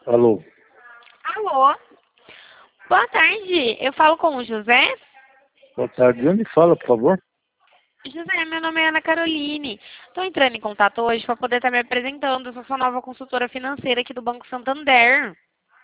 Alô, Alô? Boa tarde. Eu falo com o José? boa tarde. Onde fala, por favor? José, meu nome é Ana Caroline. Estou entrando em contato hoje para poder estar me apresentando. Eu sou sua nova consultora financeira aqui do Banco Santander.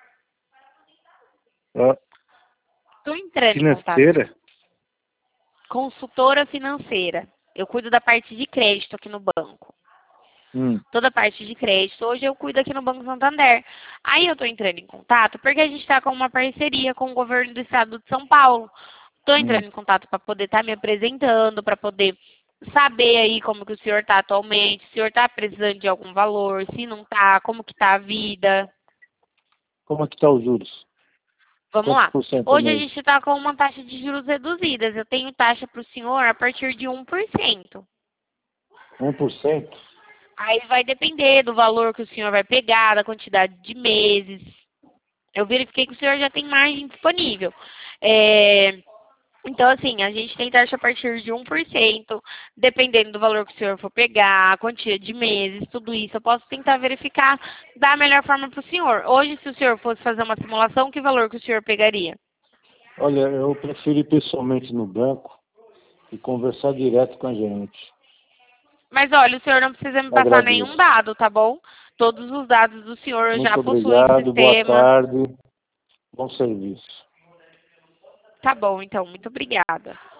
Ah, Estou entrando em contato. financeira? Consultora financeira. Eu cuido da parte de crédito aqui no banco. Toda a parte de crédito. Hoje eu cuido aqui no Banco Santander. Aí eu estou entrando em contato porque a gente está com uma parceria com o governo do estado de São Paulo. Estou entrando em contato para poder estar me apresentando, para poder saber aí como que o senhor está atualmente, se o senhor está precisando de algum valor, se não está, como que está a vida. Como é que tá os juros? Vamos Quantos lá. por cento ao Hoje a mês? gente está com uma taxa de juros reduzidas. Eu tenho taxa para o senhor a partir de 1%. 1%? Aí vai depender do valor que o senhor vai pegar, da quantidade de meses. Eu verifiquei que o senhor já tem margem disponível. Então, assim, a gente tem taxa a partir de 1%, dependendo do valor que o senhor for pegar, a quantia de meses, tudo isso. Eu posso tentar verificar da melhor forma para o senhor. Hoje, se o senhor fosse fazer uma simulação, que valor que o senhor pegaria? Olha, eu prefiro ir pessoalmente no banco e conversar direto com a gerente. Mas, olha, o senhor não precisa me passar nenhum Agradeço. dado, tá bom? Todos os dados do senhor eu já Muito possuo em obrigado, boa sistema. tarde, bom serviço. Tá bom, então. Muito obrigada.